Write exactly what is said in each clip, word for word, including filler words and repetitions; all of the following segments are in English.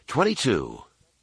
twenty-two.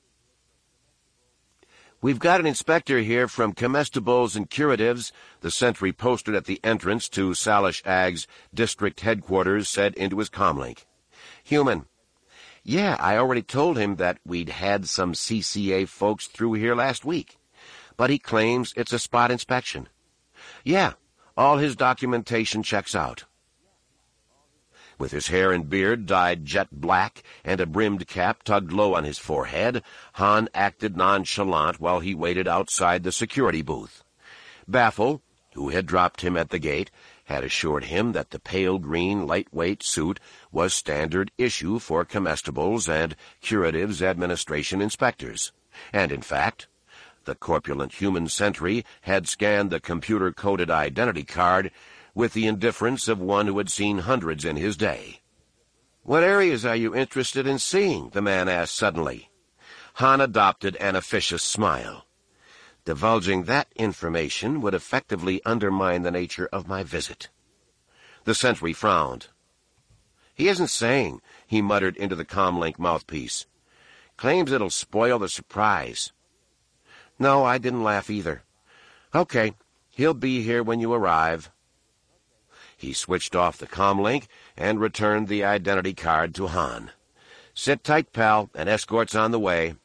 We've got an inspector here from Comestibles and Curatives, the sentry posted at the entrance to Salish Ag's district headquarters said into his comlink. Human. Yeah, I already told him that we'd had some C C A folks through here last week, but he claims it's a spot inspection. Yeah, all his documentation checks out. With his hair and beard dyed jet black and a brimmed cap tugged low on his forehead, Han acted nonchalant while he waited outside the security booth. Baffle, who had dropped him at the gate, had assured him that the pale green lightweight suit was standard issue for Comestibles and Curatives Administration inspectors, and in fact, the corpulent human sentry had scanned the computer-coded identity card with the indifference of one who had seen hundreds in his day. What areas are you interested in seeing? The man asked suddenly. Han adopted an officious smile. Divulging that information would effectively undermine the nature of my visit. The sentry frowned. He isn't saying, he muttered into the comlink mouthpiece. Claims it'll spoil the surprise. No, I didn't laugh either. Okay, he'll be here when you arrive. He switched off the comlink and returned the identity card to Han. Sit tight, pal, an escort's on the way.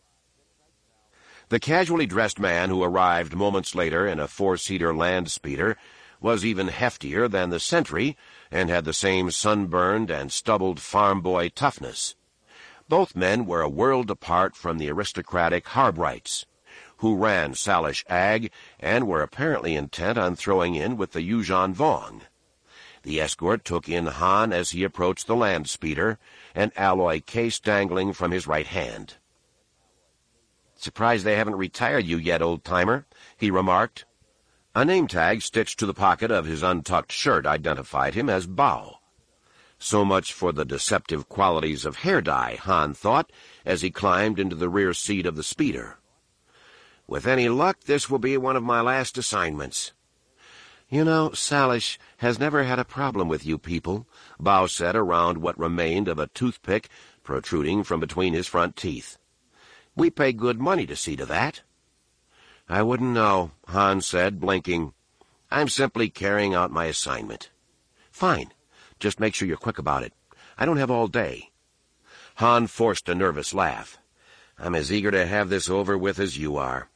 The casually dressed man who arrived moments later in a four-seater land speeder was even heftier than the sentry and had the same sunburned and stubbled farm boy toughness. Both men were a world apart from the aristocratic Harbrights, who ran Salish Ag and were apparently intent on throwing in with the Yuuzhan Vong. The escort took in Han as he approached the land speeder, an alloy case dangling from his right hand. Surprised they haven't retired you yet, old-timer, he remarked. A name tag stitched to the pocket of his untucked shirt identified him as Bao. So much for the deceptive qualities of hair dye, Han thought, as he climbed into the rear seat of the speeder. With any luck, this will be one of my last assignments. You know, Salish has never had a problem with you people, Bao said around what remained of a toothpick protruding from between his front teeth. We pay good money to see to that. I wouldn't know, Han said, blinking. I'm simply carrying out my assignment. Fine. Just make sure you're quick about it. I don't have all day. Han forced a nervous laugh. I'm as eager to have this over with as you are.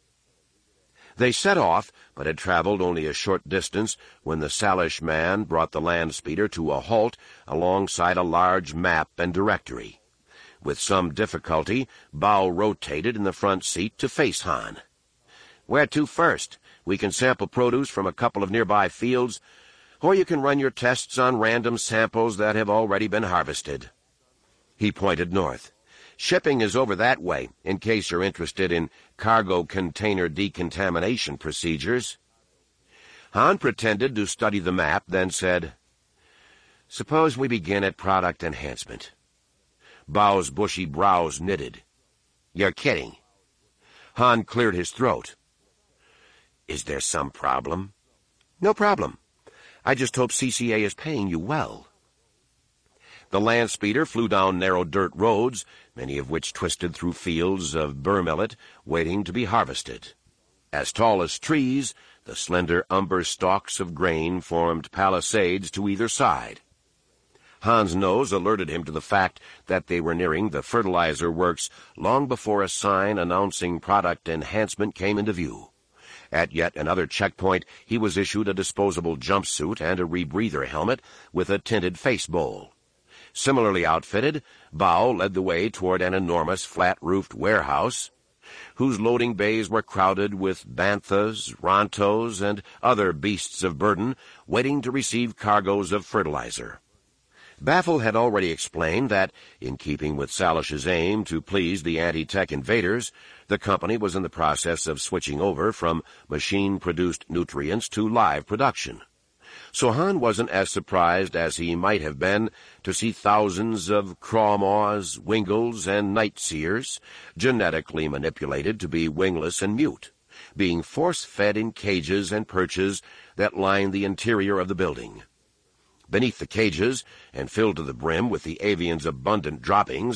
They set off, but had traveled only a short distance when the Salish man brought the land speeder to a halt alongside a large map and directory. With some difficulty, Bao rotated in the front seat to face Han. Where to first? We can sample produce from a couple of nearby fields, or you can run your tests on random samples that have already been harvested. He pointed north. Shipping is over that way, in case you're interested in cargo container decontamination procedures. Han pretended to study the map, then said, Suppose we begin at product enhancement. Bao's bushy brows knitted. You're kidding. Han cleared his throat. Is there some problem? No problem. I just hope C C A is paying you well. The land speeder flew down narrow dirt roads, many of which twisted through fields of burr millet waiting to be harvested. As tall as trees, the slender umber stalks of grain formed palisades to either side. Han's nose alerted him to the fact that they were nearing the fertilizer works long before a sign announcing product enhancement came into view. At yet another checkpoint, he was issued a disposable jumpsuit and a rebreather helmet with a tinted face bowl. Similarly outfitted, Bao led the way toward an enormous flat-roofed warehouse, whose loading bays were crowded with banthas, rontos, and other beasts of burden waiting to receive cargoes of fertilizer. Baffle had already explained that, in keeping with Salish's aim to please the anti-tech invaders, the company was in the process of switching over from machine-produced nutrients to live production. So Han wasn't as surprised as he might have been to see thousands of crawmaws, wingles, and night-seers, genetically manipulated to be wingless and mute, being force-fed in cages and perches that lined the interior of the building. Beneath the cages, and filled to the brim with the avian's abundant droppings,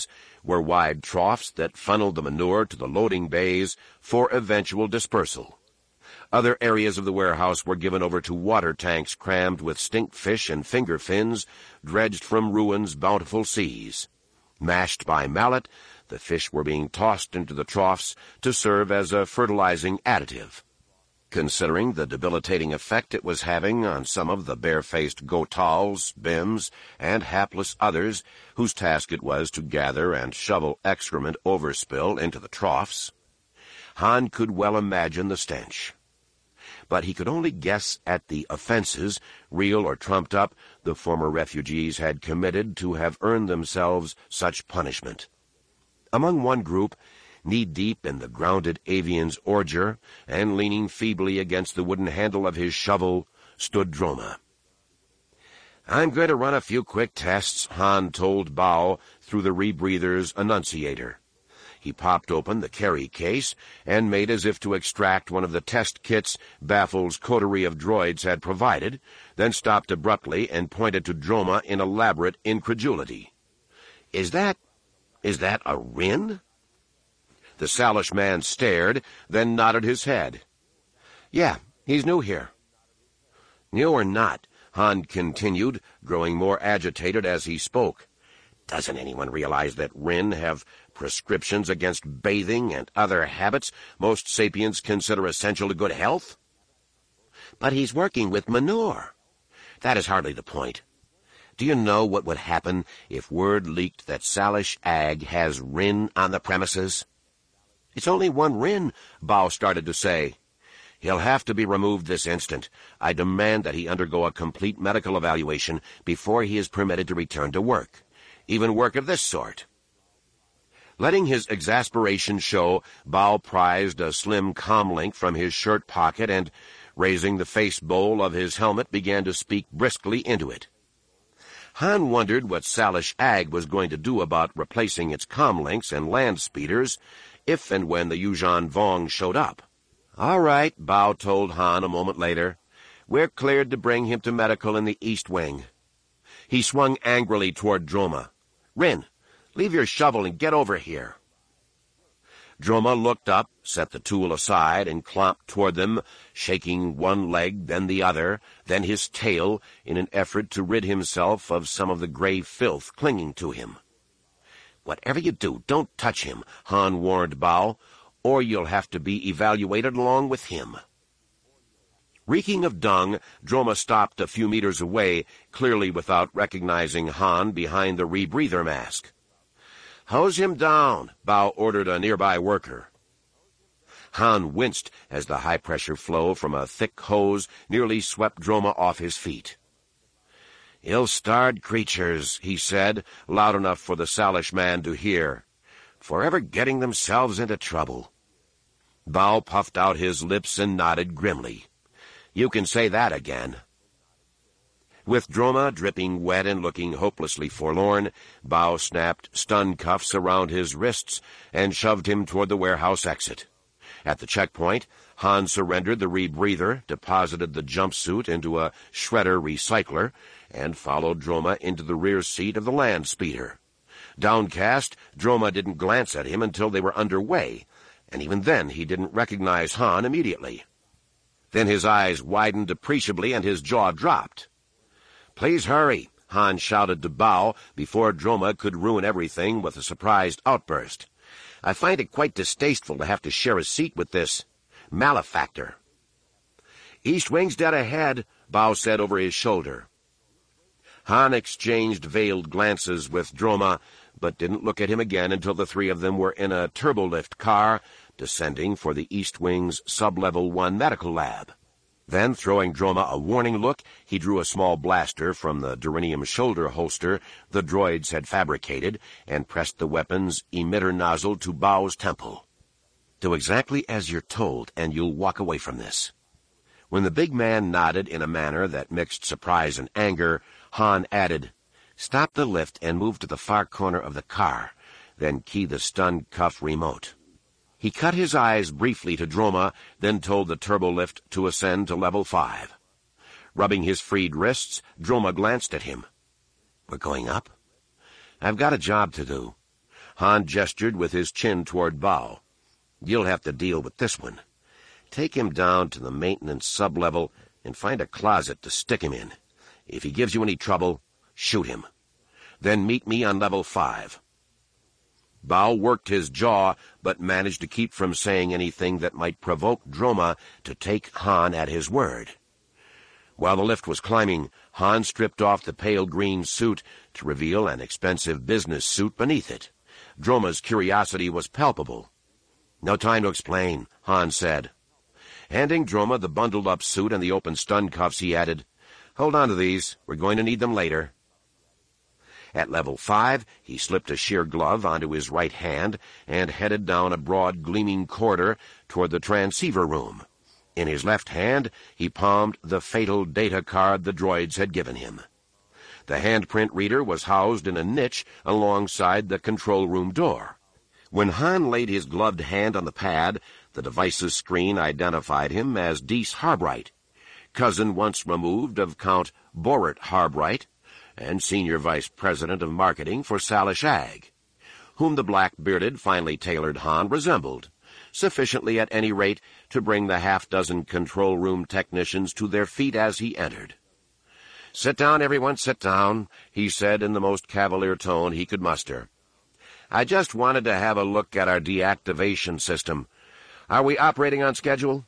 were wide troughs that funneled the manure to the loading bays for eventual dispersal. Other areas of the warehouse were given over to water tanks crammed with stinkfish and finger fins dredged from ruin's bountiful seas. Mashed by mallet, the fish were being tossed into the troughs to serve as a fertilizing additive. Considering the debilitating effect it was having on some of the barefaced Gotals, Bims, and hapless others whose task it was to gather and shovel excrement overspill into the troughs, Han could well imagine the stench. But he could only guess at the offenses, real or trumped up, the former refugees had committed to have earned themselves such punishment. Among one group, knee-deep in the grounded avian's ordure, and leaning feebly against the wooden handle of his shovel, stood Droma. "I'm going to run a few quick tests," Han told Bao through the rebreather's annunciator. He popped open the carry case and made as if to extract one of the test kits Baffle's coterie of droids had provided, then stopped abruptly and pointed to Droma in elaborate incredulity. Is that... is that a Rin?" The Salish man stared, then nodded his head. "Yeah, he's new here." "New or not," Han continued, growing more agitated as he spoke, "doesn't anyone realize that Rin have prescriptions against bathing and other habits most sapiens consider essential to good health?" "But he's working with manure." "That is hardly the point. Do you know what would happen if word leaked that Salish Ag has Rin on the premises?" "It's only one Rin," Bao started to say. "He'll have to be removed this instant. I demand that he undergo a complete medical evaluation before he is permitted to return to work, even work of this sort." Letting his exasperation show, Bao prized a slim comlink from his shirt pocket and, raising the face bowl of his helmet, began to speak briskly into it. Han wondered what Salish Ag was going to do about replacing its comlinks and land speeders if and when the Yuuzhan Vong showed up. "All right," Bao told Han a moment later. "We're cleared to bring him to medical in the East Wing." He swung angrily toward Droma. "Rin, leave your shovel and get over here." Droma looked up, set the tool aside, and clomped toward them, shaking one leg, then the other, then his tail, in an effort to rid himself of some of the gray filth clinging to him. "Whatever you do, don't touch him," Han warned Bao, "or you'll have to be evaluated along with him." Reeking of dung, Droma stopped a few meters away, clearly without recognizing Han behind the rebreather mask. "Hose him down," Bao ordered a nearby worker. Han winced as the high-pressure flow from a thick hose nearly swept Droma off his feet. "Ill-starred creatures," he said, loud enough for the Salish man to hear. "Forever getting themselves into trouble." Bao puffed out his lips and nodded grimly. "You can say that again." With Droma dripping wet and looking hopelessly forlorn, Bao snapped stun cuffs around his wrists and shoved him toward the warehouse exit. At the checkpoint, Han surrendered the rebreather, deposited the jumpsuit into a shredder recycler, and followed Droma into the rear seat of the land speeder. Downcast, Droma didn't glance at him until they were underway, and even then he didn't recognize Han immediately. Then his eyes widened appreciably and his jaw dropped. "Please hurry," Han shouted to Bao before Droma could ruin everything with a surprised outburst. "I find it quite distasteful to have to share a seat with this malefactor." "East Wing's dead ahead," Bao said over his shoulder. Han exchanged veiled glances with Droma, but didn't look at him again until the three of them were in a turbolift car, descending for the East Wing's Sub-Level one medical lab. Then, throwing Droma a warning look, he drew a small blaster from the duranium shoulder holster the droids had fabricated and pressed the weapon's emitter nozzle to Bao's temple. "Do exactly as you're told, and you'll walk away from this." When the big man nodded in a manner that mixed surprise and anger, Han added, "Stop the lift and move to the far corner of the car, then key the stun cuff remote." He cut his eyes briefly to Droma, then told the turbolift to ascend to level five. Rubbing his freed wrists, Droma glanced at him. "We're going up?" "I've got a job to do." Han gestured with his chin toward Bao. "You'll have to deal with this one. Take him down to the maintenance sub-level and find a closet to stick him in. If he gives you any trouble, shoot him. Then meet me on level five." Bao worked his jaw, but managed to keep from saying anything that might provoke Droma to take Han at his word. While the lift was climbing, Han stripped off the pale green suit to reveal an expensive business suit beneath it. Droma's curiosity was palpable. "No time to explain," Han said. Handing Droma the bundled-up suit and the open stun cuffs, he added, "Hold on to these. We're going to need them later." At level five, he slipped a sheer glove onto his right hand and headed down a broad, gleaming corridor toward the transceiver room. In his left hand, he palmed the fatal data card the droids had given him. The handprint reader was housed in a niche alongside the control room door. When Han laid his gloved hand on the pad, the device's screen identified him as Dees Harbright, cousin once removed of Count Borat Harbright, and Senior Vice President of Marketing for Salish Ag, whom the black-bearded, finely tailored Han resembled, sufficiently at any rate to bring the half-dozen control room technicians to their feet as he entered. "Sit down, everyone, sit down," he said in the most cavalier tone he could muster. "I just wanted to have a look at our deactivation system. Are we operating on schedule?"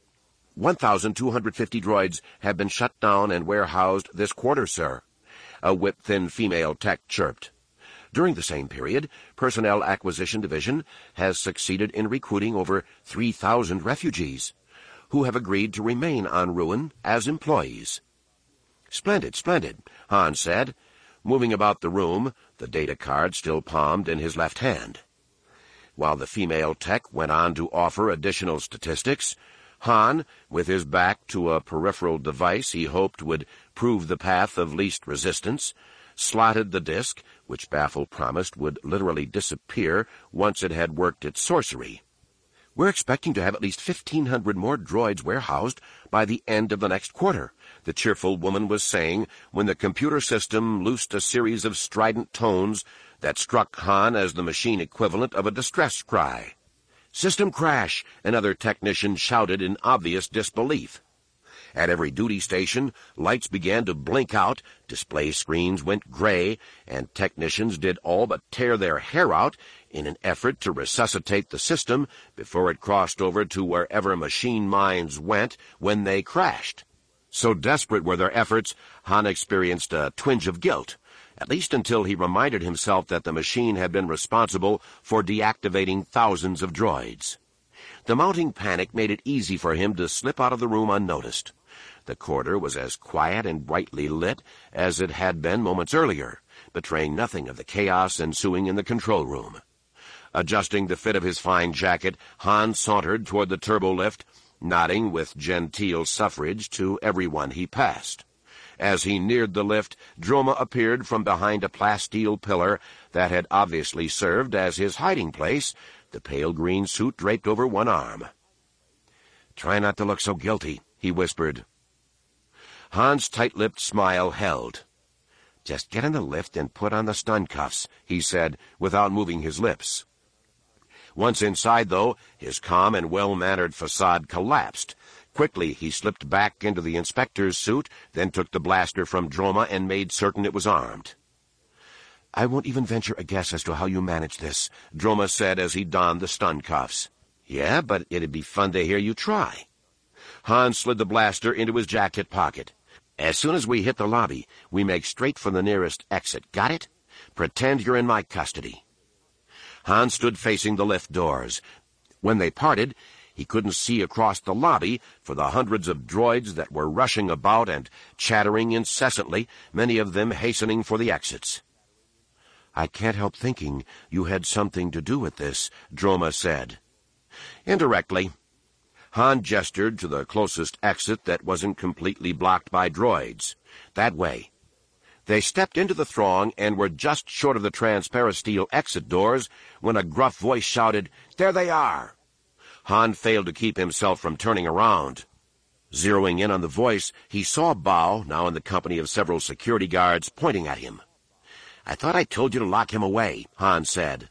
one thousand two hundred fifty droids have been shut down and warehoused this quarter, sir," a whip-thin female tech chirped. During the same period, Personnel Acquisition Division has succeeded in recruiting over three thousand refugees, who have agreed to remain on Ruin as employees. "Splendid, splendid," Han said, moving about the room, the data card still palmed in his left hand. While the female tech went on to offer additional statistics, Han, with his back to a peripheral device he hoped would prove the path of least resistance, slotted the disk, which Baffle promised would literally disappear once it had worked its sorcery. "We're expecting to have at least fifteen hundred more droids warehoused by the end of the next quarter," the cheerful woman was saying when the computer system loosed a series of strident tones that struck Han as the machine equivalent of a distress cry. "System crash," another technician shouted in obvious disbelief. At every duty station, lights began to blink out, display screens went gray, and technicians did all but tear their hair out in an effort to resuscitate the system before it crossed over to wherever machine minds went when they crashed. So desperate were their efforts, Han experienced a twinge of guilt, at least until he reminded himself that the machine had been responsible for deactivating thousands of droids. The mounting panic made it easy for him to slip out of the room unnoticed. The corridor was as quiet and brightly lit as it had been moments earlier, betraying nothing of the chaos ensuing in the control room. Adjusting the fit of his fine jacket, Han sauntered toward the turbo-lift, nodding with genteel suffrage to everyone he passed. As he neared the lift, Droma appeared from behind a plasteel pillar that had obviously served as his hiding place, the pale green suit draped over one arm. "Try not to look so guilty," he whispered. Han's tight-lipped smile held. "Just get in the lift and put on the stun cuffs," he said, without moving his lips. Once inside, though, his calm and well-mannered facade collapsed. Quickly, he slipped back into the inspector's suit, then took the blaster from Droma and made certain it was armed. "I won't even venture a guess as to how you managed this," Droma said as he donned the stun cuffs. "Yeah, but it'd be fun to hear you try." Han slid the blaster into his jacket pocket. "As soon as we hit the lobby, we make straight for the nearest exit. Got it? Pretend you're in my custody." Han stood facing the lift doors. When they parted, he couldn't see across the lobby for the hundreds of droids that were rushing about and chattering incessantly, many of them hastening for the exits. "I can't help thinking you had something to do with this," Droma said. "Indirectly." Han gestured to the closest exit that wasn't completely blocked by droids. "That way." They stepped into the throng and were just short of the transparasteel exit doors when a gruff voice shouted, "There they are!" Han failed to keep himself from turning around. Zeroing in on the voice, he saw Bao, now in the company of several security guards, pointing at him. "I thought I told you to lock him away," Han said.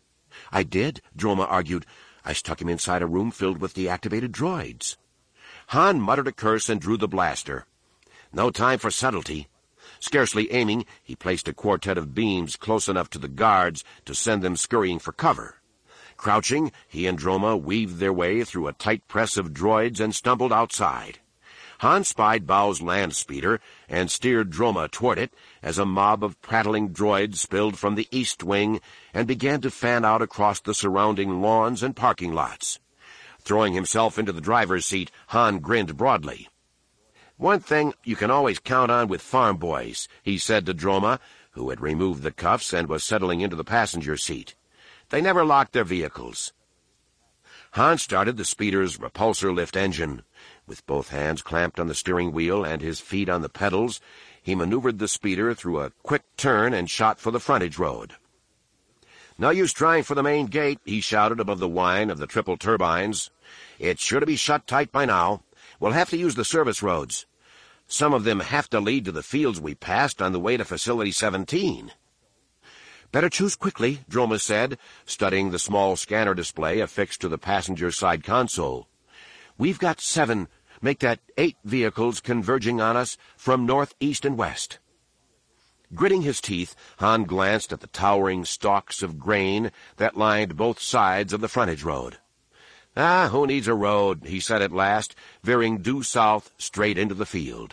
I did, Droma argued. I stuck him inside a room filled with deactivated droids. Han muttered a curse and drew the blaster. No time for subtlety. Scarcely aiming, he placed a quartet of beams close enough to the guards to send them scurrying for cover. Crouching, he and Droma weaved their way through a tight press of droids and stumbled outside. Han spied Bao's land speeder and steered Droma toward it as a mob of prattling droids spilled from the east wing and began to fan out across the surrounding lawns and parking lots. Throwing himself into the driver's seat, Han grinned broadly. One thing you can always count on with farm boys, he said to Droma, who had removed the cuffs and was settling into the passenger seat. They never lock their vehicles. Han started the speeder's repulsor lift engine. With both hands clamped on the steering wheel and his feet on the pedals, he maneuvered the speeder through a quick turn and shot for the frontage road. No use trying for the main gate, he shouted above the whine of the triple turbines. It's sure to be shut tight by now. We'll have to use the service roads. Some of them have to lead to the fields we passed on the way to Facility seventeen. Better choose quickly, Droma said, studying the small scanner display affixed to the passenger side console. We've got seven, make that eight vehicles converging on us from north, east, and west. Gritting his teeth, Han glanced at the towering stalks of grain that lined both sides of the frontage road. Ah, who needs a road, he said at last, veering due south straight into the field.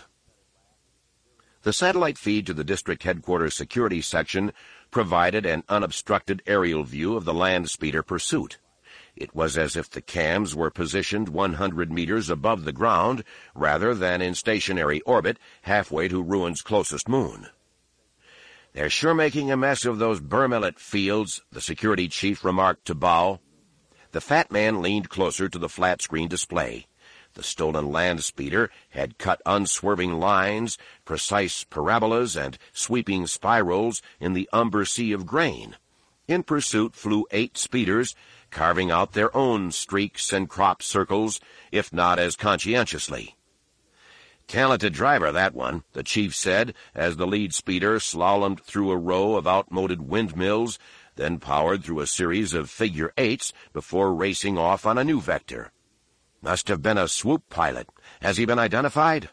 The satellite feed to the district headquarters security section provided an unobstructed aerial view of the land speeder pursuit. It was as if the cams were positioned one hundred meters above the ground rather than in stationary orbit halfway to Ruin's closest moon. They're sure making a mess of those Bermillet fields, the security chief remarked to Bao. The fat man leaned closer to the flat-screen display. The stolen land speeder had cut unswerving lines, precise parabolas, and sweeping spirals in the umber sea of grain. In pursuit flew eight speeders, carving out their own streaks and crop circles, if not as conscientiously. Talented driver, that one, the chief said, as the lead speeder slalomed through a row of outmoded windmills, then powered through a series of figure eights before racing off on a new vector. Must have been a swoop pilot. Has he been identified?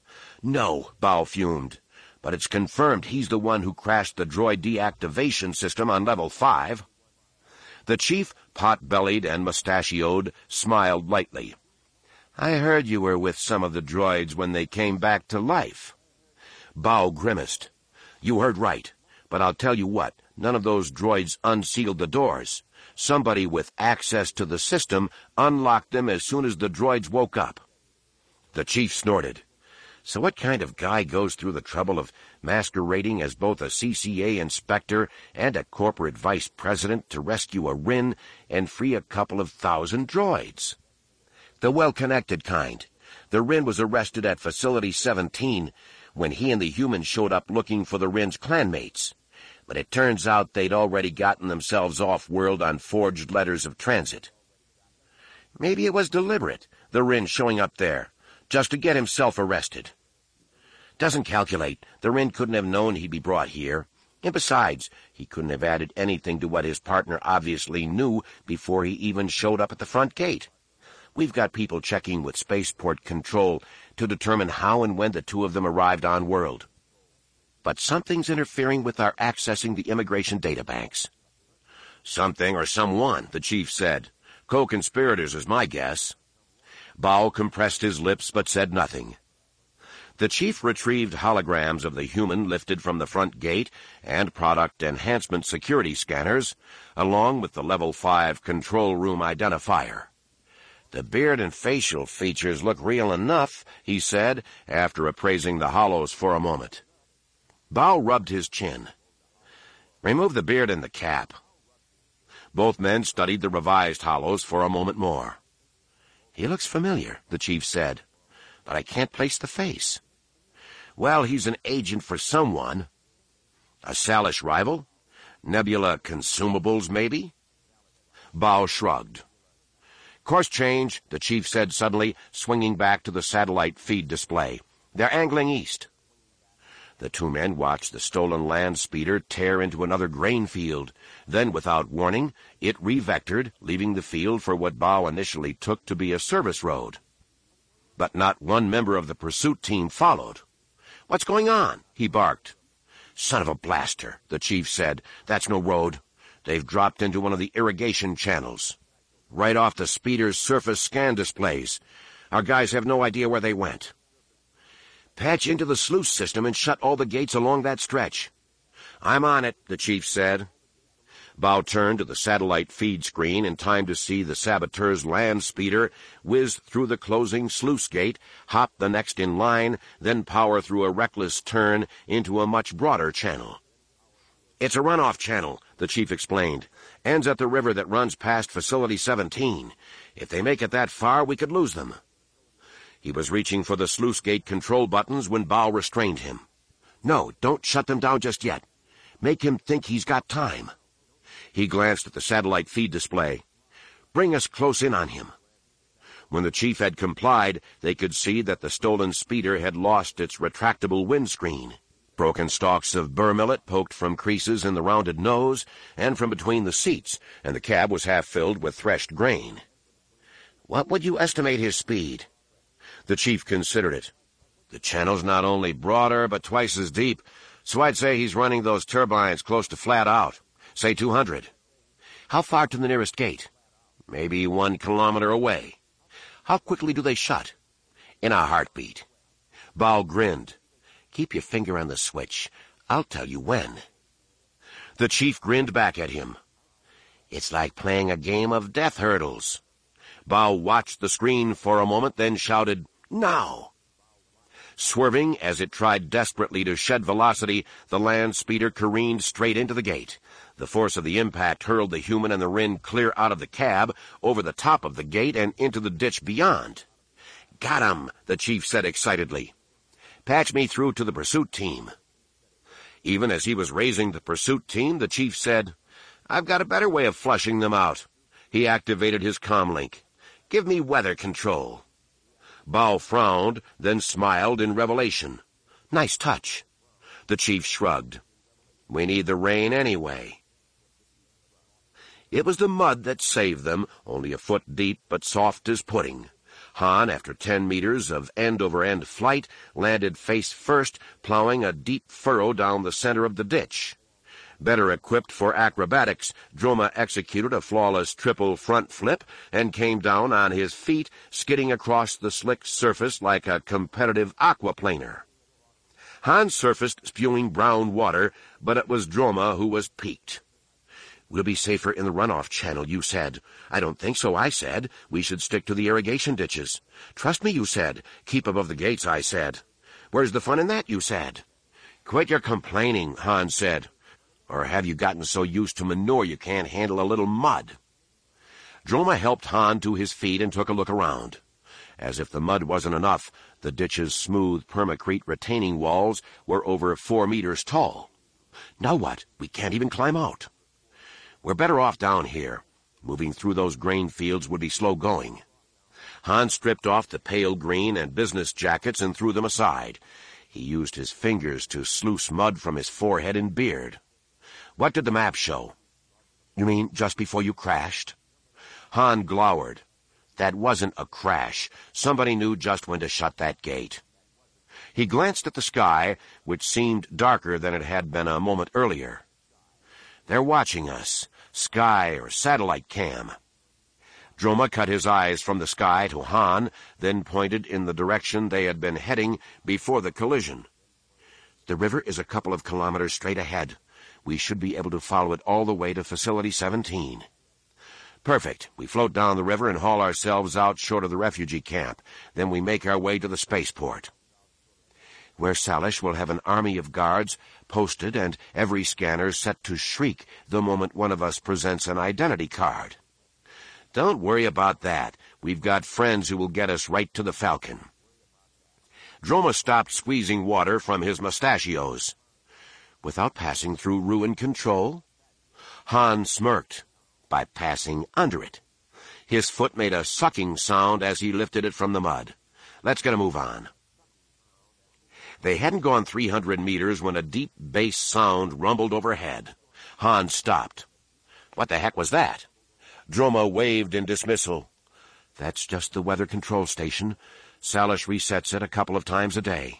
No, Bao fumed. But it's confirmed he's the one who crashed the droid deactivation system on level five. The chief, pot-bellied and mustachioed, smiled lightly. I heard you were with some of the droids when they came back to life. Bao grimaced. You heard right, but I'll tell you what, none of those droids unsealed the doors. Somebody with access to the system unlocked them as soon as the droids woke up. The chief snorted. So what kind of guy goes through the trouble of masquerading as both a C C A inspector and a corporate vice president to rescue a Rin and free a couple of thousand droids? The well-connected kind. The Rin was arrested at Facility seventeen when he and the humans showed up looking for the Rin's clanmates. But it turns out they'd already gotten themselves off-world on forged letters of transit. Maybe it was deliberate, the Rin showing up there, just to get himself arrested. Doesn't calculate. The Rin couldn't have known he'd be brought here. And besides, he couldn't have added anything to what his partner obviously knew before he even showed up at the front gate. We've got people checking with spaceport control to determine how and when the two of them arrived on-world. But something's interfering with our accessing the immigration databanks. Something or someone, the chief said. Co-conspirators is my guess. Bao compressed his lips but said nothing. The chief retrieved holograms of the human lifted from the front gate and product enhancement security scanners, along with the level five control room identifier. The beard and facial features look real enough, he said, after appraising the hollows for a moment. Bao rubbed his chin. Remove the beard and the cap. Both men studied the revised hollows for a moment more. He looks familiar, the chief said, but I can't place the face. Well, he's an agent for someone. A Salish rival? Nebula consumables, maybe? Bao shrugged. Course change, the chief said suddenly, swinging back to the satellite feed display. They're angling east. The two men watched the stolen land speeder tear into another grain field. Then, without warning, it re-vectored, leaving the field for what Bao initially took to be a service road. But not one member of the pursuit team followed. "What's going on?" he barked. "Son of a blaster," the chief said. "That's no road. They've dropped into one of the irrigation channels. Right off the speeder's surface scan displays. Our guys have no idea where they went." "Patch into the sluice system and shut all the gates along that stretch." "I'm on it," the chief said. Bao turned to the satellite feed screen in time to see the saboteur's land speeder whiz through the closing sluice gate, hop the next in line, then power through a reckless turn into a much broader channel. "It's a runoff channel," the chief explained. "Ends at the river that runs past Facility seventeen. If they make it that far, we could lose them." He was reaching for the sluice gate control buttons when Bao restrained him. "No, don't shut them down just yet. Make him think he's got time." He glanced at the satellite feed display. "Bring us close in on him." When the chief had complied, they could see that the stolen speeder had lost its retractable windscreen. Broken stalks of burr millet poked from creases in the rounded nose and from between the seats, and the cab was half filled with threshed grain. "What would you estimate his speed?" The chief considered it. "The channel's not only broader, but twice as deep, so I'd say he's running those turbines close to flat out. Say two hundred. "How far to the nearest gate?" "Maybe one kilometer away." "How quickly do they shut?" "In a heartbeat." Bao grinned. "Keep your finger on the switch. I'll tell you when." The chief grinned back at him. "It's like playing a game of death hurdles." Bao watched the screen for a moment, then shouted, "Now!" Swerving as it tried desperately to shed velocity, the land speeder careened straight into the gate. The force of the impact hurled the human and the Rin clear out of the cab, over the top of the gate, and into the ditch beyond. "Got 'em," the chief said excitedly. "Patch me through to the pursuit team." Even as he was raising the pursuit team, the chief said, "I've got a better way of flushing them out." He activated his comlink. "Give me weather control." Bao frowned, then smiled in revelation. "Nice touch." The chief shrugged. "We need the rain anyway." It was the mud that saved them, only a foot deep but soft as pudding. Han, after ten meters of end-over-end flight, landed face first, plowing a deep furrow down the center of the ditch. Better equipped for acrobatics, Droma executed a flawless triple front flip and came down on his feet, skidding across the slick surface like a competitive aquaplaner. Han surfaced spewing brown water, but it was Droma who was piqued. "We'll be safer in the runoff channel, you said." "I don't think so, I said. We should stick to the irrigation ditches." "Trust me, you said. Keep above the gates, I said." "Where's the fun in that, you said?" "Quit your complaining," Han said. "Or have you gotten so used to manure you can't handle a little mud?" Droma helped Han to his feet and took a look around. As if the mud wasn't enough, the ditch's smooth permacrete retaining walls were over four meters tall. "Now what? We can't even climb out." "We're better off down here. Moving through those grain fields would be slow going." Han stripped off the pale green and business jackets and threw them aside. He used his fingers to sluice mud from his forehead and beard. "What did the map show?" "You mean just before you crashed?" Han glowered. "That wasn't a crash. Somebody knew just when to shut that gate." He glanced at the sky, which seemed darker than it had been a moment earlier. "They're watching us. Sky or satellite cam." Droma cut his eyes from the sky to Han, then pointed in the direction they had been heading before the collision. "The river is a couple of kilometers straight ahead. We should be able to follow it all the way to Facility seventeen. "Perfect. We float down the river and haul ourselves out short of the refugee camp. Then we make our way to the spaceport, where Salish will have an army of guards posted and every scanner set to shriek the moment one of us presents an identity card." "Don't worry about that. We've got friends who will get us right to the Falcon." Droma stopped squeezing water from his mustachios. "Without passing through ruin control?" Han smirked. "By passing under it." His foot made a sucking sound as he lifted it from the mud. "Let's get a move on." They hadn't gone three hundred meters when a deep bass sound rumbled overhead. Hans stopped. What the heck was that? Droma waved in dismissal. That's just the weather control station. Salish resets it a couple of times a day.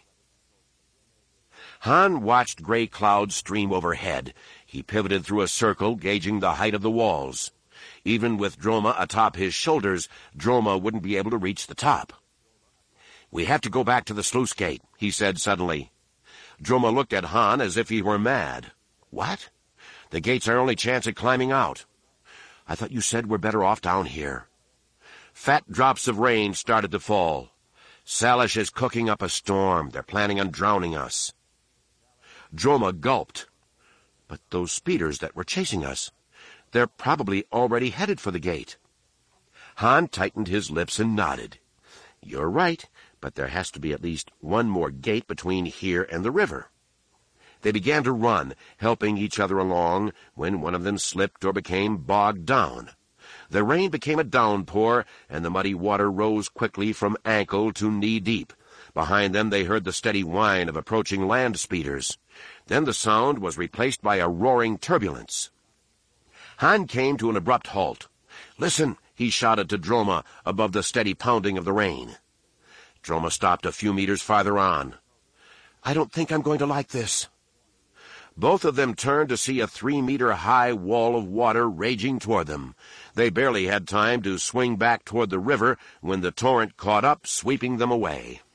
Han watched gray clouds stream overhead. He pivoted through a circle, gauging the height of the walls. Even with Droma atop his shoulders, Droma wouldn't be able to reach the top. We have to go back to the sluice gate, he said suddenly. Droma looked at Han as if he were mad. What? The gate's our only chance at climbing out. I thought you said we're better off down here. Fat drops of rain started to fall. Salish is cooking up a storm. They're planning on drowning us. Droma gulped. But those speeders that were chasing us, they're probably already headed for the gate. Han tightened his lips and nodded. You're right, but there has to be at least one more gate between here and the river. They began to run, helping each other along, when one of them slipped or became bogged down. The rain became a downpour, and the muddy water rose quickly from ankle to knee-deep. Behind them they heard the steady whine of approaching land speeders. Then the sound was replaced by a roaring turbulence. Han came to an abrupt halt. Listen, he shouted to Droma above the steady pounding of the rain. Droma stopped a few meters farther on. I don't think I'm going to like this. Both of them turned to see a three-meter-high wall of water raging toward them. They barely had time to swing back toward the river when the torrent caught up, sweeping them away.